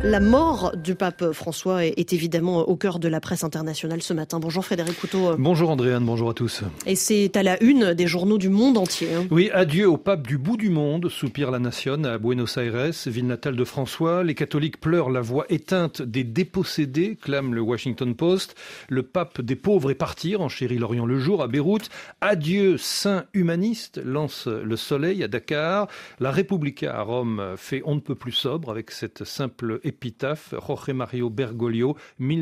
La mort du pape François est évidemment au cœur de la presse internationale ce matin. Bonjour Frédéric Couteau. Bonjour Andréane, bonjour à tous. Et c'est à la une des journaux du monde entier. Oui, adieu au pape du bout du monde, soupire la nation à Buenos Aires, ville natale de François. Les catholiques pleurent la voix éteinte des dépossédés, clame le Washington Post. Le pape des pauvres est parti, renchérit L'Orient le Jour à Beyrouth. Adieu saint humaniste, lance Le Soleil à Dakar. La Repubblica à Rome fait on ne peut plus sobre avec cette simple épitaphe, Jorge Mario Bergoglio,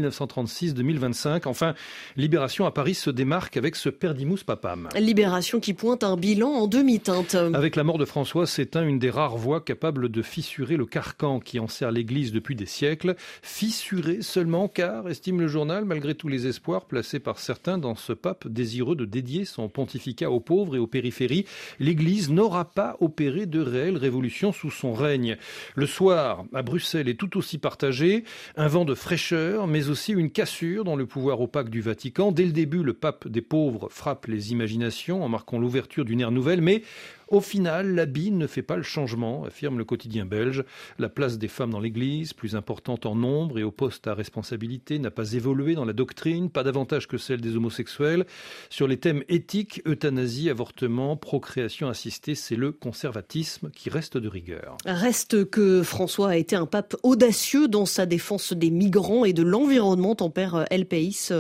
1936-2025. Enfin, Libération à Paris se démarque avec ce Perdimus Papam. Libération qui pointe un bilan en demi-teinte. Avec la mort de François, s'éteint une des rares voix capables de fissurer le carcan qui enserre l'Église depuis des siècles. Fissuré seulement car, estime le journal, malgré tous les espoirs placés par certains dans ce pape désireux de dédier son pontificat aux pauvres et aux périphéries, l'Église n'aura pas opéré de réelle révolution sous son règne. Le soir, à Bruxelles, est tout aussi partagé, un vent de fraîcheur, mais aussi une cassure dans le pouvoir opaque du Vatican. Dès le début, le pape des pauvres frappe les imaginations en marquant l'ouverture d'une ère nouvelle, mais au final, l'habit ne fait pas le changement, affirme le quotidien belge. La place des femmes dans l'Église, plus importante en nombre et au poste à responsabilité, n'a pas évolué dans la doctrine, pas davantage que celle des homosexuels. Sur les thèmes éthiques, euthanasie, avortement, procréation assistée, c'est le conservatisme qui reste de rigueur. Reste que François a été un pape audacieux dans sa défense des migrants et de l'environnement, tempère El País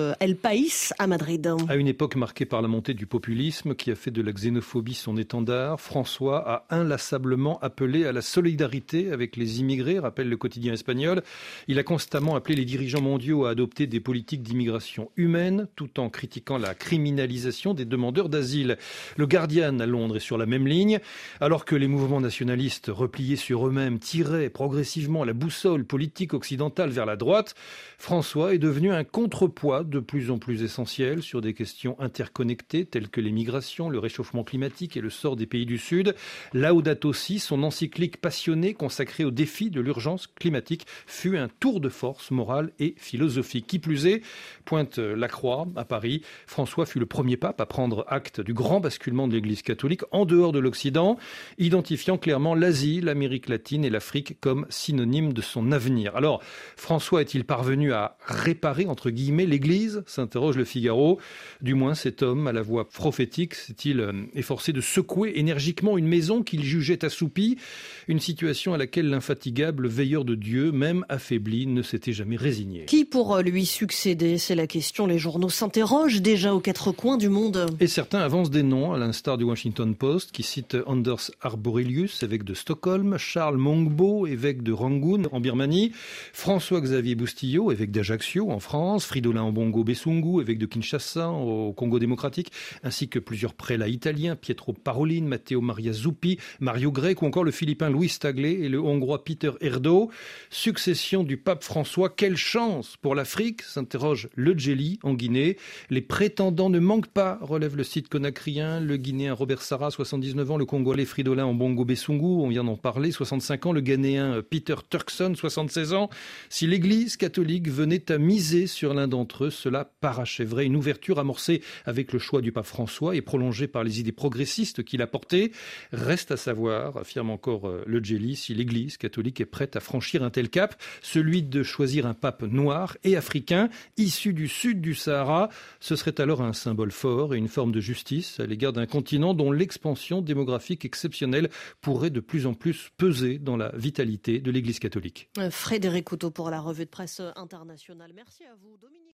à Madrid. À une époque marquée par la montée du populisme qui a fait de la xénophobie son étendard, François a inlassablement appelé à la solidarité avec les immigrés, rappelle le quotidien espagnol. Il a constamment appelé les dirigeants mondiaux à adopter des politiques d'immigration humaine, tout en critiquant la criminalisation des demandeurs d'asile. Le Guardian à Londres est sur la même ligne. Alors que les mouvements nationalistes repliés sur eux-mêmes tiraient progressivement la boussole politique occidentale vers la droite, François est devenu un contrepoids de plus en plus essentiel sur des questions interconnectées telles que les migrations, le réchauffement climatique et le sort des pays du Sud. Laudato Si, son encyclique passionnée consacrée au défi de l'urgence climatique, fut un tour de force morale et philosophique. Qui plus est, pointe Lacroix à Paris, François fut le premier pape à prendre acte du grand basculement de l'Église catholique en dehors de l'Occident, identifiant clairement l'Asie, l'Amérique latine et l'Afrique comme synonymes de son avenir. Alors, François est-il parvenu à réparer, entre guillemets, l'Église ? S'interroge le Figaro. Du moins, cet homme, à la voix prophétique, s'est-il efforcé de secouer énergiquement une maison qu'il jugeait assoupie, une situation à laquelle l'infatigable veilleur de Dieu, même affaibli, ne s'était jamais résigné. Qui pourra lui succéder ? C'est la question. Les journaux s'interrogent déjà aux quatre coins du monde. Et certains avancent des noms, à l'instar du Washington Post, qui cite Anders Arborelius, évêque de Stockholm, Charles Mongbo, évêque de Rangoon, en Birmanie, François-Xavier Boustillot, évêque d'Ajaccio, en France, Fridolin Ambongo Bessungu, évêque de Kinshasa, au Congo démocratique, ainsi que plusieurs prélats italiens, Pietro Parolin, Matteo Maria Zuppi, Mario Grec ou encore le Philippin Louis Taglé et le Hongrois Peter Erdo. Succession du pape François, quelle chance pour l'Afrique, s'interroge Le Djeli en Guinée. Les prétendants ne manquent pas, relève le site conacrien. Le Guinéen Robert Sarah, 79 ans, le Congolais Fridolin Ambongo Bessungu, on vient d'en parler, 65 ans, le Ghanéen Peter Turkson, 76 ans. Si l'Église catholique venait à miser sur l'un d'entre eux, cela parachèverait une ouverture amorcée avec le choix du pape François et prolongée par les idées progressistes qu'il a portées. Reste à savoir, affirme encore Le Djeli, si l'Église catholique est prête à franchir un tel cap, celui de choisir un pape noir et africain, issu du sud du Sahara. Ce serait alors un symbole fort et une forme de justice à l'égard d'un continent dont l'expansion démographique exceptionnelle pourrait de plus en plus peser dans la vitalité de l'Église catholique. Frédéric Couteau pour la revue de presse internationale. Merci à vous, Dominique.